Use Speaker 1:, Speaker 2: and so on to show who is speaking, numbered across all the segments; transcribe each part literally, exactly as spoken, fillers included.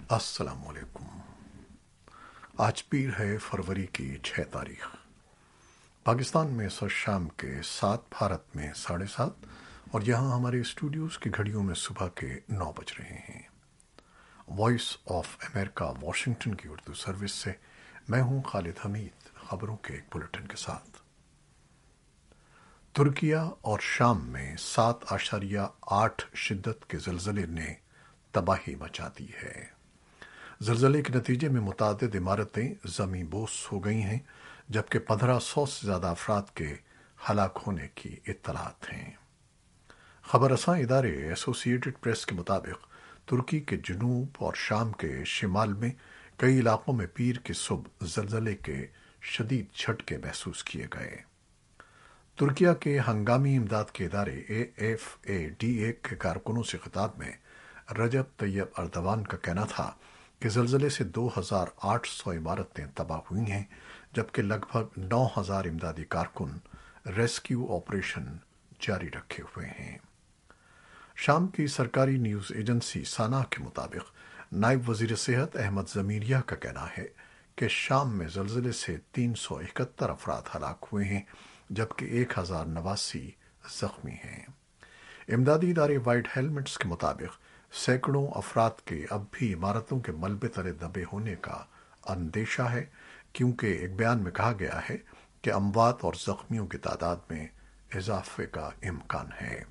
Speaker 1: السلام علیکم۔ آج پیر ہے فروری کی چھ تاریخ۔ پاکستان میں سر شام کے سات، بھارت میں ساڑھے سات، اور یہاں ہمارے اسٹوڈیوز کی گھڑیوں میں صبح کے نو بج رہے ہیں۔ وائس آف امریکہ واشنگٹن کی اردو سروس سے میں ہوں خالد حمید، خبروں کے ایک بلٹن کے ساتھ۔ ترکیہ اور شام میں سات اشاریہ آٹھ شدت کے زلزلے نے تباہی مچا دی ہے۔ زلزلے کے نتیجے میں متعدد عمارتیں زمیں بوس ہو گئی ہیں، جبکہ پندرہ سو سے زیادہ افراد کے ہلاک ہونے کی اطلاعات ہیں۔ خبر رساں ادارے ایسوسی ایٹڈ پریس کے مطابق ترکی کے جنوب اور شام کے شمال میں کئی علاقوں میں پیر کی صبح زلزلے کے شدید جھٹکے محسوس کیے گئے۔ ترکیہ کے ہنگامی امداد کے ادارے A F A D A کے کارکنوں سے خطاب میں رجب طیب اردوان کا کہنا تھا کہ زلزلے سے دو ہزار آٹھ سو عمارتیں تباہ ہوئی ہیں، جبکہ لگ بھگ نو ہزار امدادی کارکن ریسکیو آپریشن جاری رکھے ہوئے ہیں۔ شام کی سرکاری نیوز ایجنسی سانا کے مطابق نائب وزیر صحت احمد ضمیریہ کا کہنا ہے کہ شام میں زلزلے سے تین سو اکہتر افراد ہلاک ہوئے ہیں، جبکہ ایک ہزار نواسی زخمی ہیں۔ امدادی ادارے وائٹ ہیلمٹس کے مطابق سینکڑوں افراد کے اب بھی عمارتوں کے ملبے تلے دبے ہونے کا اندیشہ ہے، کیونکہ ایک بیان میں کہا گیا ہے کہ اموات اور زخمیوں کی تعداد میں اضافے کا امکان ہے۔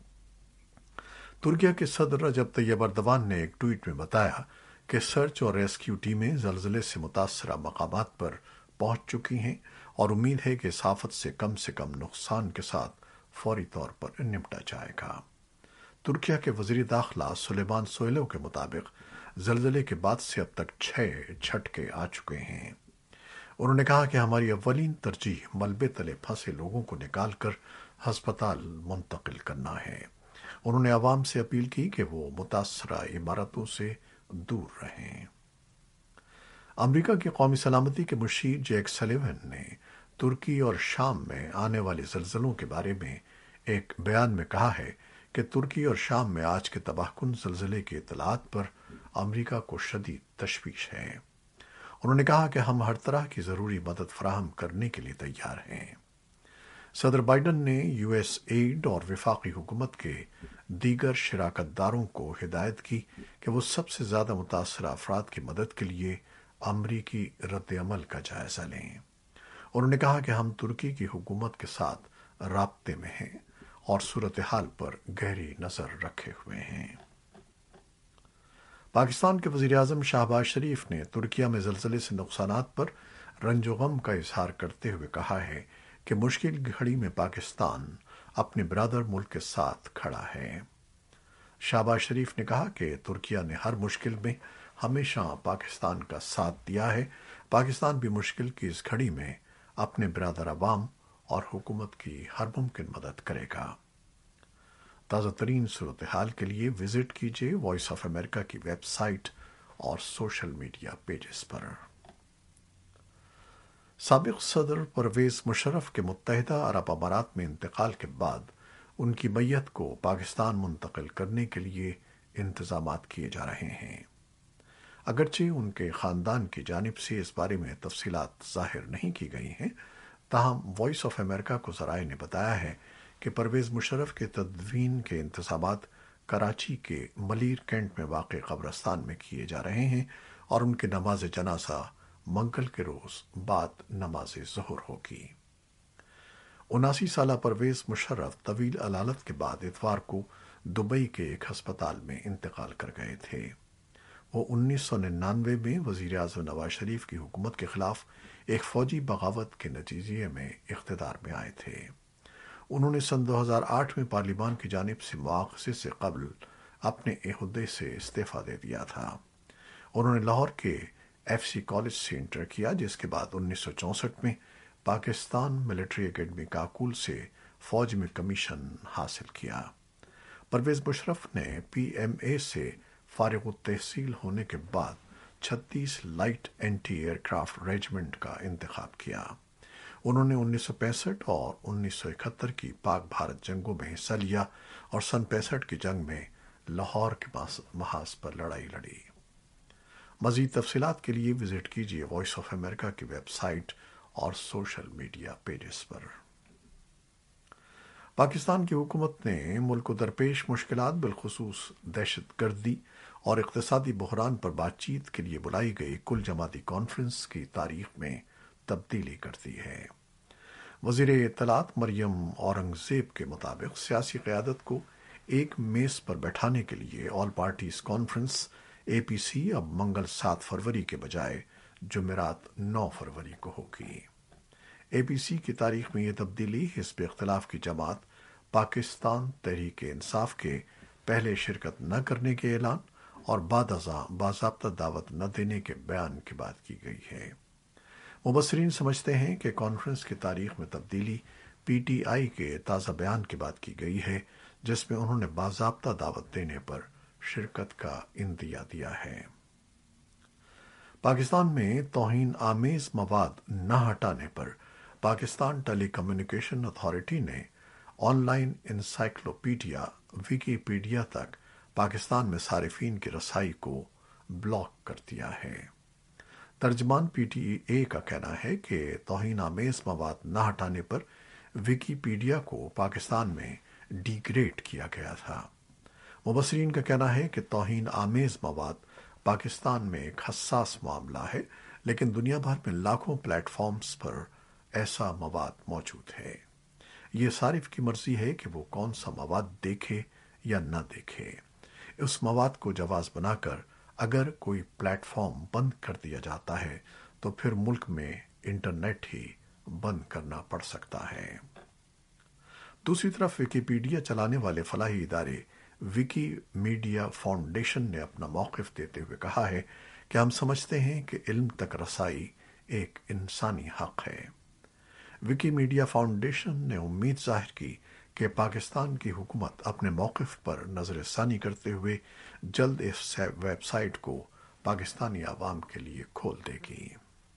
Speaker 1: ترکیہ کے صدر رجب طیب اردوان نے ایک ٹویٹ میں بتایا کہ سرچ اور ریسکیو ٹیمیں زلزلے سے متاثرہ مقامات پر پہنچ چکی ہیں اور امید ہے کہ اس آفت سے کم سے کم نقصان کے ساتھ فوری طور پر نمٹا جائے گا۔ ترکیہ کے وزیر داخلہ سلیمان سویلو کے مطابق زلزلے کے بعد سے اب تک چھ جھٹکے آ چکے ہیں۔ انہوں نے کہا کہ ہماری اولین ترجیح ملبے تلے پھنسے لوگوں کو نکال کر ہسپتال منتقل کرنا ہے۔ انہوں نے عوام سے اپیل کی کہ وہ متاثرہ عمارتوں سے دور رہیں۔ امریکہ کی قومی سلامتی کے مشیر جیک سلیون نے ترکی اور شام میں آنے والے زلزلوں کے بارے میں ایک بیان میں کہا ہے کہ ترکی اور شام میں آج کے تباہ کن زلزلے کی اطلاعات پر امریکہ کو شدید تشویش ہے۔ انہوں نے کہا کہ ہم ہر طرح کی ضروری مدد فراہم کرنے کے لیے تیار ہیں۔ صدر بائیڈن نے یو ایس ایڈ اور وفاقی حکومت کے دیگر شراکت داروں کو ہدایت کی کہ وہ سب سے زیادہ متاثرہ افراد کی مدد کے لیے امریکی رد عمل کا جائزہ لیں۔ انہوں نے کہا کہ ہم ترکی کی حکومت کے ساتھ رابطے میں ہیں اور صورتحال پر گہری نظر رکھے ہوئے ہیں۔ پاکستان کے وزیر اعظم شہباز شریف نے ترکیہ میں زلزلے سے نقصانات پر رنج و غم کا اظہار کرتے ہوئے کہا ہے کہ مشکل گھڑی میں پاکستان اپنے برادر ملک کے ساتھ کھڑا ہے۔ شہباز شریف نے کہا کہ ترکیہ نے ہر مشکل میں ہمیشہ پاکستان کا ساتھ دیا ہے۔ پاکستان بھی مشکل کی اس گھڑی میں اپنے برادر عوام اور حکومت کی ہر ممکن مدد کرے گا۔ تازہ ترین صورتحال کے لیے وزٹ کیجیے وائس آف امریکہ کی ویب سائٹ اور سوشل میڈیا پیجز پر۔ سابق صدر پرویز مشرف کے متحدہ عرب امارات میں انتقال کے بعد ان کی میت کو پاکستان منتقل کرنے کے لیے انتظامات کیے جا رہے ہیں۔ اگرچہ ان کے خاندان کی جانب سے اس بارے میں تفصیلات ظاہر نہیں کی گئی ہیں، تاہم وائس آف امریکہ کو ذرائع نے بتایا ہے کہ پرویز مشرف کے تدفین کے انتظامات کراچی کے ملیر کینٹ میں واقع قبرستان میں کیے جا رہے ہیں اور ان کی نماز جنازہ منگل کے روز بعد نماز ظہر ہوگی۔ اناسی سالہ پرویز مشرف طویل علالت کے بعد اتوار کو دبئی کے ایک ہسپتال میں انتقال کر گئے تھے۔ وہ انیس سو ننانوے میں وزیر اعظم نواز شریف کی حکومت کے خلاف ایک فوجی بغاوت کے نتیجے میں اقتدار میں آئے تھے۔ انہوں نے سن دو ہزار آٹھ میں پارلیمان کی جانب سے مواخذے سے قبل اپنے عہدے سے استعفیٰ دے دیا تھا۔ انہوں نے لاہور کے ایف سی کالج سے انٹر کیا، جس کے بعد انیس سو چونسٹھ میں پاکستان ملٹری اکیڈمی کاکول سے فوج میں کمیشن حاصل کیا۔ پرویز مشرف نے پی ایم اے سے فارغ التحصیل ہونے کے بعد چھتیس light anti aircraft regiment کا انتخاب کیا۔ انہوں نے انیس سو پینسٹھ اور انیس سو اکہتر کی پاک بھارت جنگوں میں حصہ لیا اور سن پینسٹھ کی جنگ میں لاہور کے محاذ پر لڑائی لڑی۔ مزید تفصیلات کے لیے وزٹ کیجیے وائس آف امریکہ کی ویب سائٹ اور سوشل میڈیا پیجز پر۔ پاکستان کی حکومت نے ملک کو درپیش مشکلات بالخصوص دہشت گردی اور اقتصادی بحران پر بات چیت کے لیے بلائی گئی کل جماعتی کانفرنس کی تاریخ میں تبدیلی کر دی ہے۔ وزیر اطلاعات مریم اورنگزیب کے مطابق سیاسی قیادت کو ایک میز پر بیٹھانے کے لیے آل پارٹیز کانفرنس اے پی سی اب منگل سات فروری کے بجائے جمعرات نو فروری کو ہوگی۔ اے پی سی کی تاریخ میں یہ تبدیلی حزب اختلاف کی جماعت پاکستان تحریک انصاف کے پہلے شرکت نہ کرنے کے اعلان اور بعد ازاں باضابطہ دعوت نہ دینے کے بیان کے بعد کی گئی ہے۔ مبصرین سمجھتے ہیں کہ کانفرنس کی تاریخ میں تبدیلی پی ٹی آئی کے تازہ بیان کے بعد کی گئی ہے، جس میں انہوں نے باضابطہ دعوت دینے پر شرکت کا اندیہ دیا ہے۔ پاکستان میں توہین آمیز مواد نہ ہٹانے پر پاکستان ٹیلی کمیونیکیشن اتھارٹی نے آن لائن انسائکلوپیڈیا ویکیپیڈیا تک پاکستان میں صارفین کی رسائی کو بلاک کر دیا ہے۔ ترجمان پی ٹی اے کا کہنا ہے کہ توہین آمیز مواد نہ ہٹانے پر ویکیپیڈیا کو پاکستان میں ڈی گریڈ کیا گیا تھا۔ مبصرین کا کہنا ہے کہ توہین آمیز مواد پاکستان میں ایک حساس معاملہ ہے، لیکن دنیا بھر میں لاکھوں پلیٹ فارمز پر ایسا مواد موجود ہے۔ یہ صارف کی مرضی ہے کہ وہ کون سا مواد دیکھے یا نہ دیکھے۔ اس مواد کو جواز بنا کر اگر کوئی پلیٹ فارم بند کر دیا جاتا ہے تو پھر ملک میں انٹرنیٹ ہی بند کرنا پڑ سکتا ہے۔ دوسری طرف ویکیپیڈیا چلانے والے فلاحی ادارے وکی میڈیا فاؤنڈیشن نے اپنا موقف دیتے ہوئے کہا ہے کہ ہم سمجھتے ہیں کہ علم تک رسائی ایک انسانی حق ہے۔ وکی میڈیا فاؤنڈیشن نے امید ظاہر کی کہ پاکستان کی حکومت اپنے موقف پر نظر ثانی کرتے ہوئے جلد اس ویب سائٹ کو پاکستانی عوام کے لیے کھول دے گی۔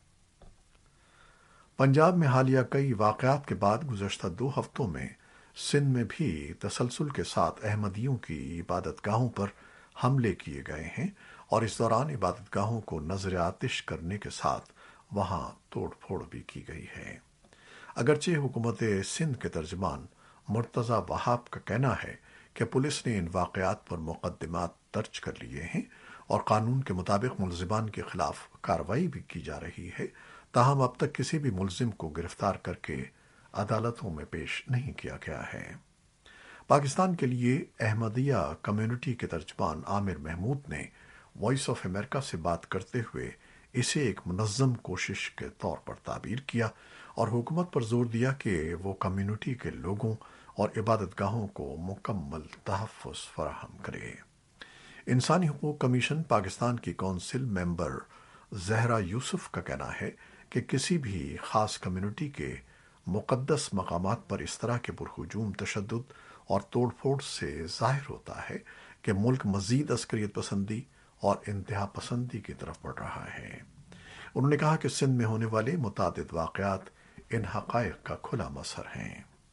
Speaker 1: پنجاب میں حالیہ کئی واقعات کے بعد گزشتہ دو ہفتوں میں سندھ میں بھی تسلسل کے ساتھ احمدیوں کی عبادت گاہوں پر حملے کیے گئے ہیں اور اس دوران عبادت گاہوں کو نظر آتش کرنے کے ساتھ وہاں توڑ پھوڑ بھی کی گئی ہے۔ اگرچہ حکومت سندھ کے ترجمان مرتضی وہاب کا کہنا ہے کہ پولیس نے ان واقعات پر مقدمات درج کر لیے ہیں اور قانون کے مطابق ملزمان کے خلاف کارروائی بھی کی جا رہی ہے، تاہم اب تک کسی بھی ملزم کو گرفتار کر کے عدالتوں میں پیش نہیں کیا گیا ہے۔ پاکستان کے لیے احمدیہ کمیونٹی کے ترجمان عامر محمود نے وائس آف امریکہ سے بات کرتے ہوئے اسے ایک منظم کوشش کے طور پر تعبیر کیا اور حکومت پر زور دیا کہ وہ کمیونٹی کے لوگوں اور عبادت گاہوں کو مکمل تحفظ فراہم کرے۔ انسانی حقوق کمیشن پاکستان کی کونسل ممبر زہرا یوسف کا کہنا ہے کہ کسی بھی خاص کمیونٹی کے مقدس مقامات پر اس طرح کے پرہجوم تشدد اور توڑ پھوڑ سے ظاہر ہوتا ہے کہ ملک مزید عسکریت پسندی اور انتہا پسندی کی طرف بڑھ رہا ہے۔ انہوں نے کہا کہ سندھ میں ہونے والے متعدد واقعات ان حقائق کا کھلا مظہر ہیں۔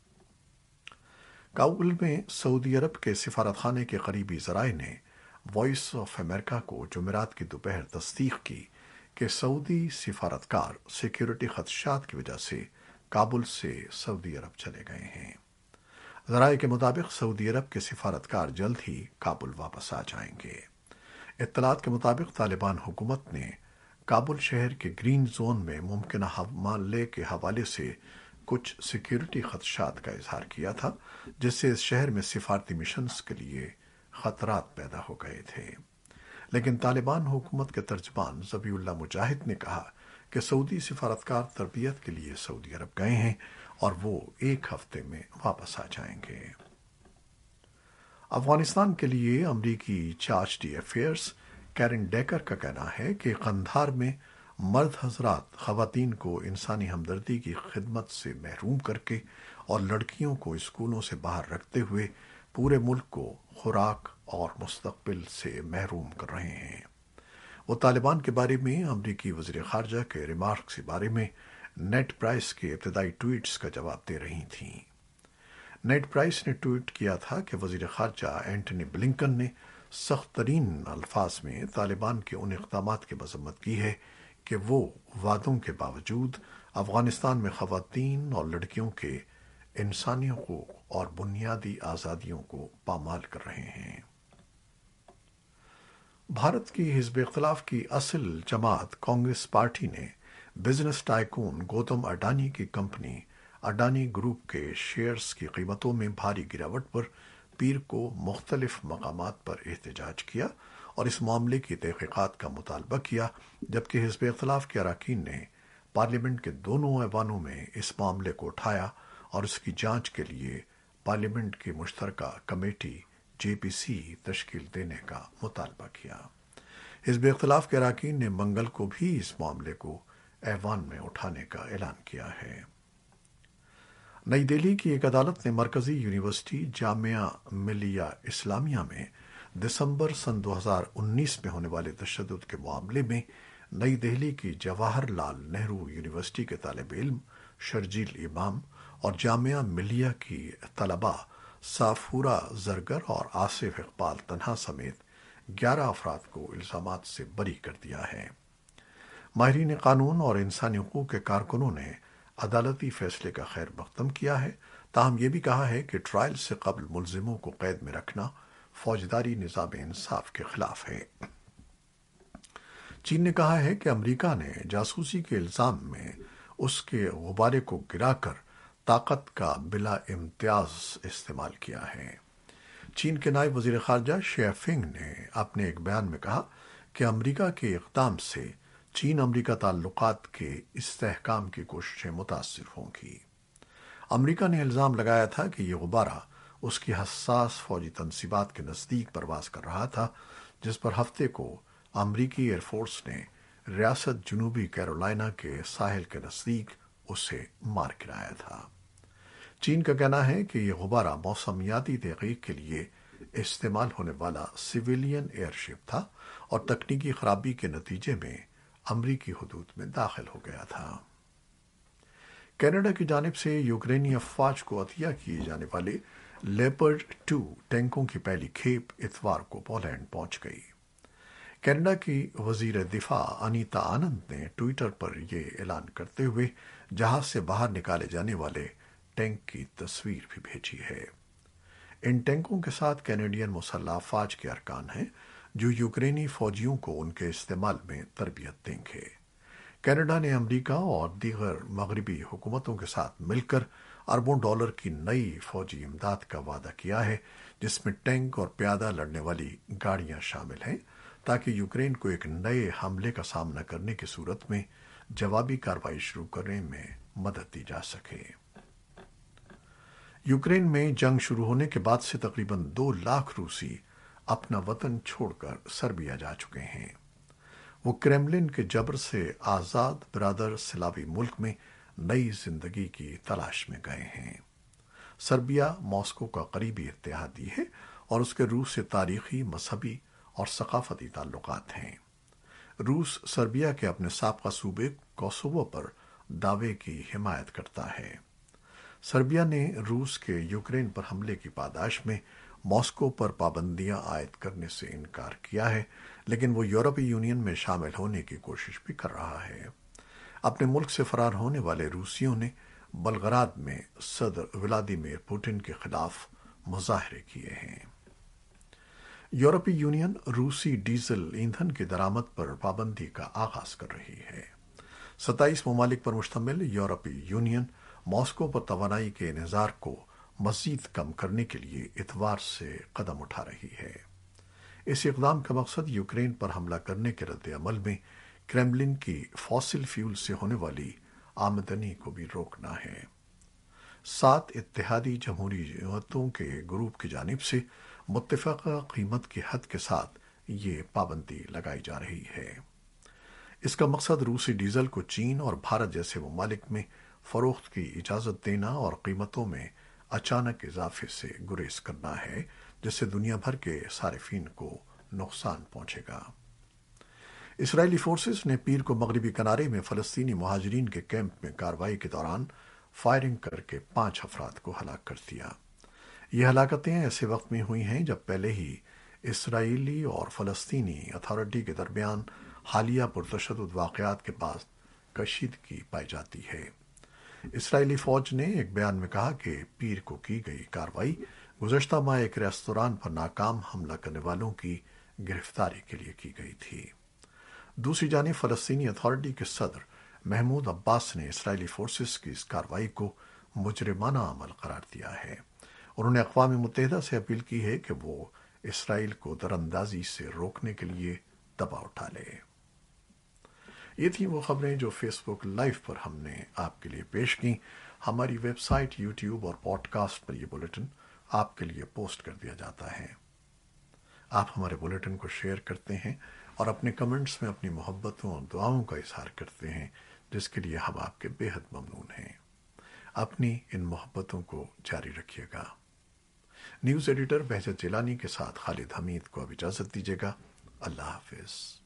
Speaker 1: کابل میں سعودی عرب کے سفارت خانے کے قریبی ذرائع نے وائس آف امریکہ کو جمعرات کی دوپہر تصدیق کی کہ سعودی سفارتکار سیکیورٹی خدشات کی وجہ سے کابل سے سعودی عرب چلے گئے ہیں۔ ذرائع کے مطابق سعودی عرب کے سفارتکار جلد ہی کابل واپس آ جائیں گے۔ اطلاعات کے مطابق طالبان حکومت نے کابل شہر کے گرین زون میں ممکنہ حملے کے حوالے سے کچھ سیکیورٹی خدشات کا اظہار کیا تھا، جس سے اس شہر میں سفارتی مشنز کے لیے خطرات پیدا ہو گئے تھے۔ لیکن طالبان حکومت کے ترجمان ذبیح اللہ مجاہد نے کہا کہ سعودی سفارتکار تربیت کے لیے سعودی عرب گئے ہیں اور وہ ایک ہفتے میں واپس آ جائیں گے۔ افغانستان کے لیے امریکی charge d' affaires Karen Decker کا کہنا ہے کہ قندھار میں مرد حضرات خواتین کو انسانی ہمدردی کی خدمت سے محروم کر کے اور لڑکیوں کو اسکولوں سے باہر رکھتے ہوئے پورے ملک کو خوراک اور مستقبل سے محروم کر رہے ہیں۔ وہ طالبان کے بارے میں امریکی وزیر خارجہ کے ریمارکس کے بارے میں نیٹ پرائس کے ابتدائی ٹویٹس کا جواب دے رہی تھیں۔ نیٹ پرائس نے ٹویٹ کیا تھا کہ وزیر خارجہ اینٹنی بلنکن نے سخت ترین الفاظ میں طالبان کے ان اقدامات کی مذمت کی ہے کہ وہ وعدوں کے باوجود افغانستان میں خواتین اور لڑکیوں کے انسانی حقوق اور بنیادی آزادیوں کو پامال کر رہے ہیں۔ بھارت کی حزب اختلاف کی اصل جماعت کانگریس پارٹی نے بزنس ٹائکون گوتم اڈانی کی کمپنی اڈانی گروپ کے شیئرز کی قیمتوں میں بھاری گراوٹ پر پیر کو مختلف مقامات پر احتجاج کیا اور اس معاملے کی تحقیقات کا مطالبہ کیا، جبکہ حزب اختلاف کے اراکین نے پارلیمنٹ کے دونوں ایوانوں میں اس معاملے کو اٹھایا اور اس کی جانچ کے لیے پارلیمنٹ کی مشترکہ کمیٹی جے پی سی تشکیل دینے کا مطالبہ کیا۔ حزب اختلاف کے اراکین نے منگل کو بھی اس معاملے کو ایوان میں اٹھانے کا اعلان کیا ہے۔ نئی دہلی کی ایک عدالت نے مرکزی یونیورسٹی جامعہ ملیہ اسلامیہ میں دسمبر سن دو ہزار انیس میں ہونے والے تشدد کے معاملے میں نئی دہلی کی جواہر لال نہرو یونیورسٹی کے طالب علم شرجیل امام اور جامعہ ملیہ کی طلباء سافورہ زرگر اور آصف اقبال تنہا سمیت گیارہ افراد کو الزامات سے بری کر دیا ہے۔ ماہرین قانون اور انسانی حقوق کے کارکنوں نے عدالتی فیصلے کا خیر مقدم کیا ہے، تاہم یہ بھی کہا ہے کہ ٹرائل سے قبل ملزموں کو قید میں رکھنا فوجداری نظام انصاف کے خلاف ہے۔ چین نے کہا ہے کہ امریکہ نے جاسوسی کے الزام میں اس کے غبارے کو گرا کر طاقت کا بلا امتیاز استعمال کیا ہے۔ چین کے نائب وزیر خارجہ شیع فنگ نے اپنے ایک بیان میں کہا کہ امریکہ کے اقدام سے چین امریکہ تعلقات کے استحکام کی کوششیں متاثر ہوں گی۔ امریکہ نے الزام لگایا تھا کہ یہ غبارہ اس کی حساس فوجی تنصیبات کے نزدیک پرواز کر رہا تھا، جس پر ہفتے کو امریکی ایئر فورس نے ریاست جنوبی کیرولائنا کے ساحل کے نزدیک اسے مار گرایا تھا۔ چین کا کہنا ہے کہ یہ غبارہ موسمیاتی تحقیق کے لیے استعمال ہونے والا سویلین ایئر شپ تھا اور تکنیکی خرابی کے نتیجے میں امریکی حدود میں داخل ہو گیا تھا۔ کینیڈا کی جانب سے یوکرینی افواج کو عطیہ کیے جانے والے لیپرڈ ٹو ٹینکوں کی پہلی کھیپ اتوار کو پولینڈ پہنچ گئی۔ کینیڈا کی وزیر دفاع انیتا آنند نے ٹوئیٹر پر یہ اعلان کرتے ہوئے جہاز سے باہر نکالے جانے والے ٹینک کی تصویر بھی بھیجی ہے۔ ان ٹینکوں کے ساتھ کینیڈین مسلح افواج کے ارکان ہیں جو یوکرینی فوجیوں کو ان کے استعمال میں تربیت دیں گے۔ کینیڈا نے امریکہ اور دیگر مغربی حکومتوں کے ساتھ مل کر اربوں ڈالر کی نئی فوجی امداد کا وعدہ کیا ہے، جس میں ٹینک اور پیادہ لڑنے والی گاڑیاں شامل ہیں، تاکہ یوکرین کو ایک نئے حملے کا سامنا کرنے کی صورت میں جوابی کارروائی شروع کرنے میں مدد دی جا سکے۔ یوکرین میں جنگ شروع ہونے کے بعد سے تقریباً دو لاکھ روسی اپنا وطن چھوڑ کر سربیا جا چکے ہیں۔ وہ کریملن کے جبر سے آزاد برادر سلاوی ملک میں نئی زندگی کی تلاش میں گئے ہیں۔ سربیا ماسکو کا قریبی اتحادی ہے اور اس کے روس سے تاریخی، مذہبی اور ثقافتی تعلقات ہیں۔ روس سربیا کے اپنے سابقہ صوبے کوسوو پر دعوے کی حمایت کرتا ہے۔ سربیا نے روس کے یوکرین پر حملے کی پاداش میں ماسکو پر پابندیاں عائد کرنے سے انکار کیا ہے، لیکن وہ یورپی یونین میں شامل ہونے کی کوشش بھی کر رہا ہے۔ اپنے ملک سے فرار ہونے والے روسیوں نے بلغراد میں صدر ولادیمیر پوٹن کے خلاف مظاہرے کیے ہیں۔ یورپی یونین روسی ڈیزل ایندھن کی درآمد پر پابندی کا آغاز کر رہی ہے۔ ستائیس ممالک پر مشتمل یورپی یونین ماسکو پر توانائی کے انحصار کو مزید کم کرنے کے لیے اتوار سے قدم اٹھا رہی ہے۔ اس اقدام کا مقصد یوکرین پر حملہ کرنے کے رد عمل میں کریملن کی فاسل فیول سے ہونے والی آمدنی کو بھی روکنا ہے۔ سات اتحادی جمہوریتوں کے گروپ کی جانب سے متفقہ قیمت کی حد کے ساتھ یہ پابندی لگائی جا رہی ہے۔ اس کا مقصد روسی ڈیزل کو چین اور بھارت جیسے ممالک میں فروخت کی اجازت دینا اور قیمتوں میں اچانک اضافے سے گریز کرنا ہے، جس سے دنیا بھر کے صارفین کو نقصان پہنچے گا۔ اسرائیلی فورسز نے پیر کو مغربی کنارے میں فلسطینی مہاجرین کے کیمپ میں کارروائی کے دوران فائرنگ کر کے پانچ افراد کو ہلاک کر دیا۔ یہ ہلاکتیں ایسے وقت میں ہوئی ہیں جب پہلے ہی اسرائیلی اور فلسطینی اتھارٹی کے درمیان حالیہ پرتشدد واقعات کے بعد کشیدگی پائی جاتی ہے۔ اسرائیلی فوج نے ایک بیان میں کہا کہ پیر کو کی گئی کارروائی گزشتہ ماہ ایک ریستوران پر ناکام حملہ کرنے والوں کی گرفتاری کے لیے کی گئی تھی۔ دوسری جانب فلسطینی اتھارٹی کے صدر محمود عباس نے اسرائیلی فورسز کی اس کارروائی کو مجرمانہ عمل قرار دیا ہے۔ انہوں نے اقوام متحدہ سے اپیل کی ہے کہ وہ اسرائیل کو دراندازی سے روکنے کے لیے دباؤ اٹھا لے۔ یہ تھیں وہ خبریں جو فیس بک لائیو پر ہم نے آپ کے لیے پیش کی۔ ہماری ویب سائٹ، یوٹیوب اور پوڈ کاسٹ پر یہ بلیٹن آپ کے لیے پوسٹ کر دیا جاتا ہے۔ آپ ہمارے بلیٹن کو شیئر کرتے ہیں اور اپنے کمنٹس میں اپنی محبتوں اور دعاؤں کا اظہار کرتے ہیں، جس کے لیے ہم آپ کے بے حد ممنون ہیں۔ اپنی ان محبتوں کو جاری رکھیے گا۔ نیوز ایڈیٹر بہجت جیلانی کے ساتھ خالد حمید کو اب اجازت دیجیے گا۔ اللہ حافظ۔